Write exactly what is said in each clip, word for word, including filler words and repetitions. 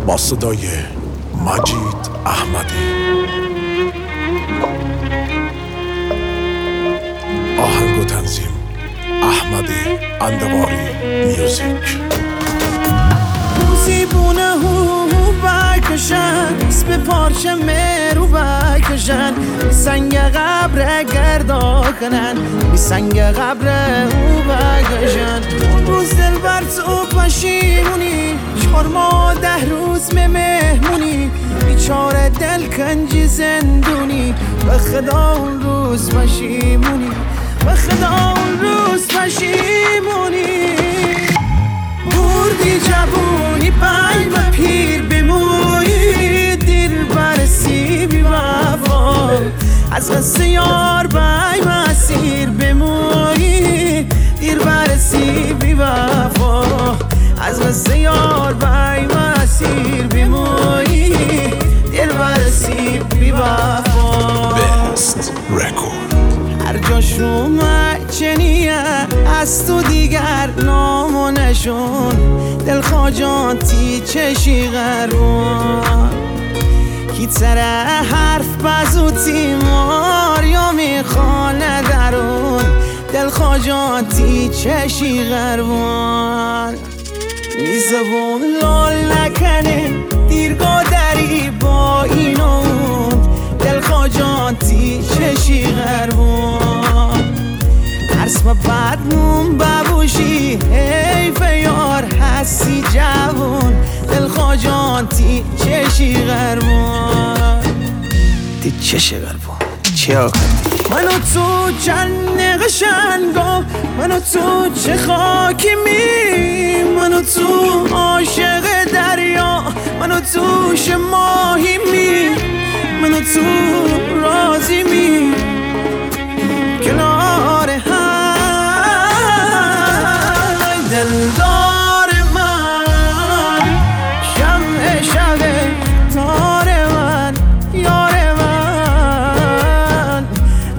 با صدای مجید احمدی. آهنگ و تنظیم احمدی اندواری میوزیک. موسیبونه هو بکشن اسم پارچه مرو بکشن بی سنگ قبر گردا کنن بی سنگ قبر او بکشن. اون روز دل بر تو پشیمونی چهار ماه ده روز به مهمونی بیچاره دل کنجی زندونی به خدا اون روز پشیمونی به خدا اون روز پشیمونی. بردی جوونی بایم پیر بمویی دیر برسی بی وفا از قصه یار بایم اسیر بمویی دیر برسی بی وفا از قصه یار بایم اسیر بمویی دیر برسی بی وفا. بست رکورد هر جاش اومد چنیه از تو دیگر نام و نشون دل خواجانتی چشی غربون کی تره حرف بزوتی مار یا میخوانه درون دل خواجانتی چشی غربون. میزبون لال نکنه دیرگاه دری با این و اون دل خواجانتی چشی غربون. ترس و بدنون ببوشی حیف یار هستی جوون دل خواجانتی چشی غربون. تی چشی غربون چیا من و تو چند قشنگا من و تو چه خاکی می من و تو عاشق دریا من و توش ماهی می من و تو راضی می کنار هم دلدار من شمع شب تار من یار من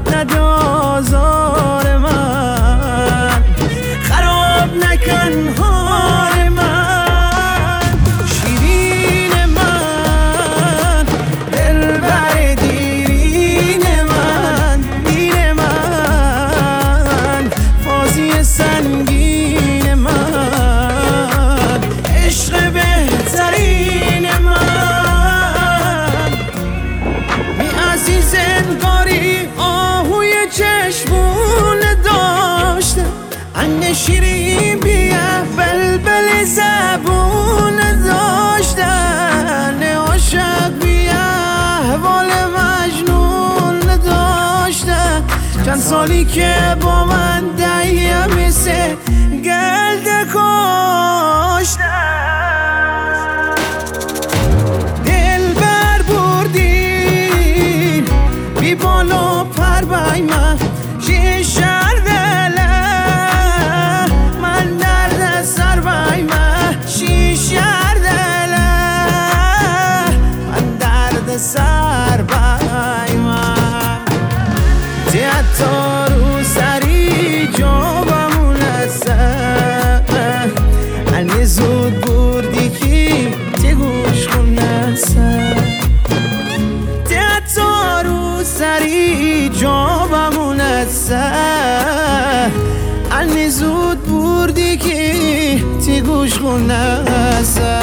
ندازار من خراب نکن حال من شیرین من دلبر دیرین من دین من فازی سنگین من عشق بهترین من می عزیز انگاری آهوی چشمون داشته انگ شیرین بیه بلبل زبون داشتن عاشق بیه احوال مجنون داشتن چند سالی که با من دهیه مثل گلد کاشتن دل بر بردین بی بال و پر بای من شیشر دله من درد سر بای من شیشر دله من درد سر بای من تیتا رو سری جابمون هستن هنی زود بردی کی تی گوش خون هستن تیتا رو سری جابمون هستن هنی زود بردی کی تی گوش خون هستن.